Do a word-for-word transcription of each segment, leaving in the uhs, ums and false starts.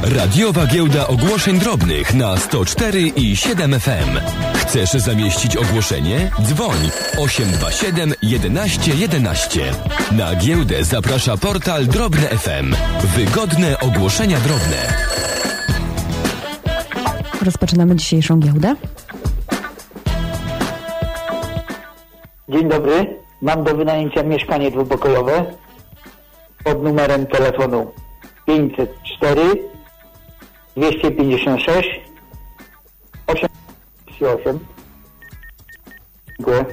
Radiowa Giełda Ogłoszeń Drobnych na sto cztery i siedem F M. Chcesz zamieścić ogłoszenie? Dzwoń osiem dwa siedem jedenaście jedenaście. Na giełdę zaprasza portal Drobne F M. Wygodne ogłoszenia drobne. Rozpoczynamy dzisiejszą giełdę. Dzień dobry. Mam do wynajęcia mieszkanie dwupokojowe pod numerem telefonu pięćset cztery dwieście pięćdziesiąt sześć osiemdziesiąt osiem. Dziękuję.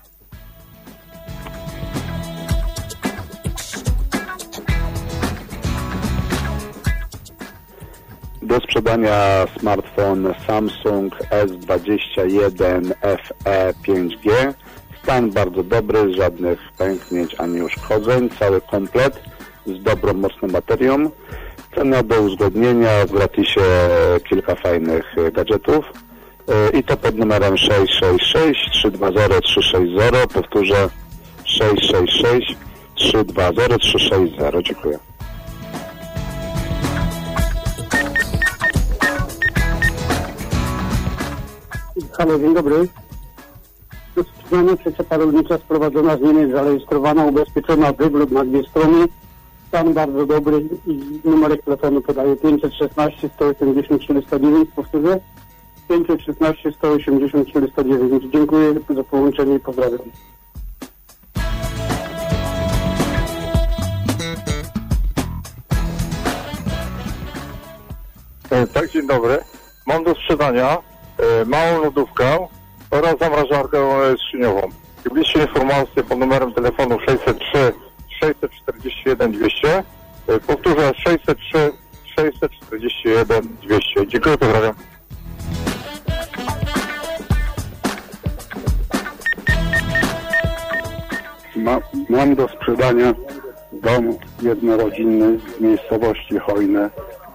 Do sprzedania smartfon Samsung S dwadzieścia jeden F E pięć G. Stan bardzo dobry, żadnych pęknięć ani uszkodzeń, cały komplet z dobrą, mocną baterią. Cena do uzgodnienia, w gratisie kilka fajnych gadżetów i to pod numerem sześć sześć sześć trzy dwa zero trzy sześć zero. Powtórzę sześć sześć sześć trzy dwa zero trzy sześć zero. Dziękuję. Halo, dzień dobry. Do sprzedania przyczepa rolnicza sprowadzona z Niemiec, zarejestrowana, ubezpieczona, wywrót na dwie strony. Stan bardzo dobry i numerek telefonu podaje pięćset szesnaście sto osiemdziesiąt czterysta dziewięć. Powtórzę pięćset szesnaście sto osiemdziesiąt czterysta dziewięć. Dziękuję za połączenie i pozdrawiam. E, tak, dzień dobry. Mam do sprzedania e, małą lodówkę oraz zamrażarkę skrzyniową. Bliższe informacje pod numerem telefonu sześćset trzy sześćset czterdzieści jeden dwieście. E, powtórzę sześćset trzy sześćset czterdzieści jeden dwieście. Dziękuję, pozdrawiam. Ma, mam do sprzedania dom jednorodzinny w miejscowości Hojne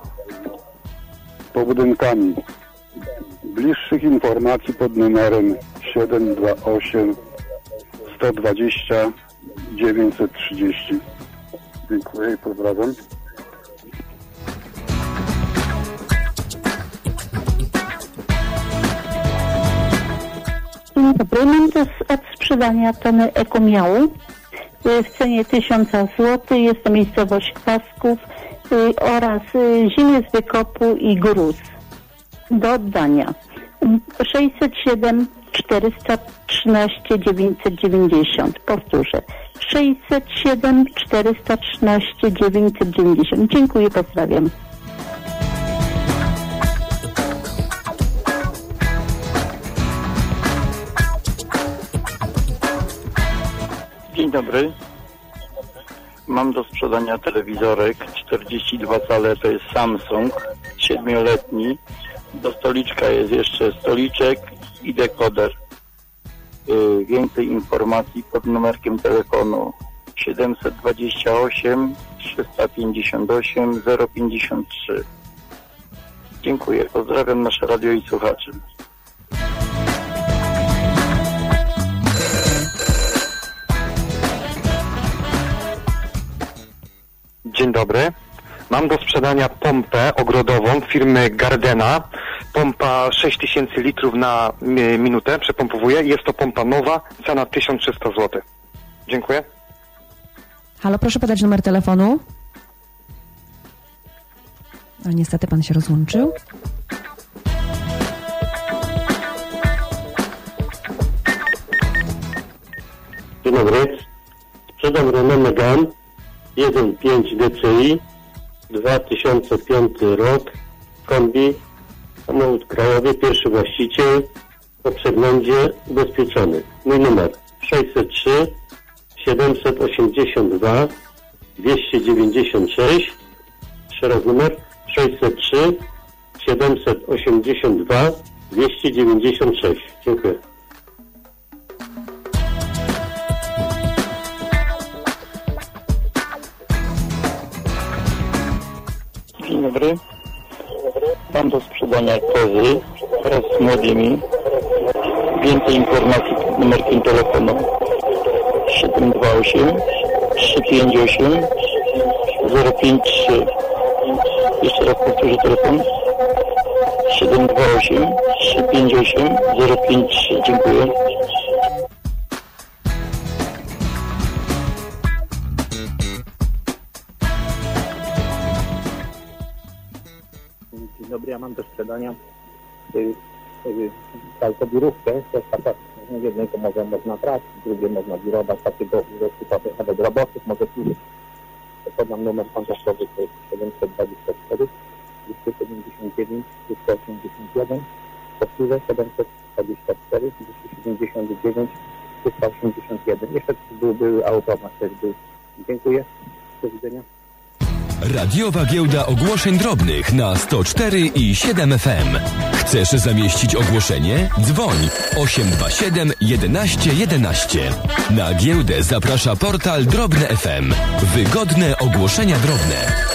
z budynkami. Bliższych informacji pod numerem siedem dwa osiem sto dwadzieścia dziewięćset trzydzieści. Dziękuję i pozdrawiam. Dzień dobry, mam do od sprzedania tony ekomiału w cenie tysiąc złotych. Jest to miejscowość Kwasków oraz ziemię z wykopu i gruz do oddania. sześćset siedem czterysta trzynaście dziewięćset dziewięćdziesiąt. Powtórzę. sześćset siedem czterysta trzynaście dziewięćset dziewięćdziesiąt. Dziękuję, pozdrawiam. Dzień dobry. Mam do sprzedania telewizorek czterdzieści dwa cale, to jest Samsung, siedmioletni. Do stoliczka jest jeszcze stoliczek i dekoder. Yy, więcej informacji pod numerkiem telefonu siedemset dwadzieścia osiem trzysta pięćdziesiąt osiem zero pięćdziesiąt trzy. Dziękuję. Pozdrawiam nasze radio i słuchaczy. Dzień dobry. Mam do sprzedania pompę ogrodową firmy Gardena. Pompa sześć tysięcy litrów na minutę przepompowuje. Jest to pompa nowa, cena tysiąc trzysta złotych. Dziękuję. Halo, proszę podać numer telefonu. No niestety pan się rozłączył. Dzień dobry. Sprzedam Renault Megane jeden przecinek pięć D C I, dwa tysiące piąty rok, kombi, samochód krajowy, pierwszy właściciel, po przeglądzie ubezpieczony. Mój numer sześćset trzy siedemset osiemdziesiąt dwa dwieście dziewięćdziesiąt sześć, jeszcze raz numer sześćset trzy siedemset osiemdziesiąt dwa dwieście dziewięćdziesiąt sześć. Dziękuję. Dzień dobry. Mam do sprzedania kozy wraz z młodymi. Więcej informacji pod numerkiem telefonu siedem dwa osiem trzy pięć osiem zero pięć trzy. Jeszcze raz powtórzę telefon. siedem dwa osiem trzy pięć osiem zero pięć trzy. Dziękuję. Dzień dobry, ja mam do sprzedania kalkobirówkę, to jest taka, w jednej komorze można brać, w drugiej można biurować, takiego typowych do robotów może służyć. Podam numer kontaktowy, to jest siedemset dwadzieścia cztery dwieście siedemdziesiąt dziewięć trzysta osiemdziesiąt jeden, powtórzę siedemset dwadzieścia cztery dwieście siedemdziesiąt dziewięć trzysta osiemdziesiąt jeden. Jeszcze był, był automat też był. Dziękuję, do widzenia. Radiowa giełda ogłoszeń drobnych na sto cztery i siedem F M. Chcesz zamieścić ogłoszenie? Dzwoń osiem dwa siedem jedenaście jedenaście. Na giełdę zaprasza portal Drobne F M. Wygodne ogłoszenia drobne.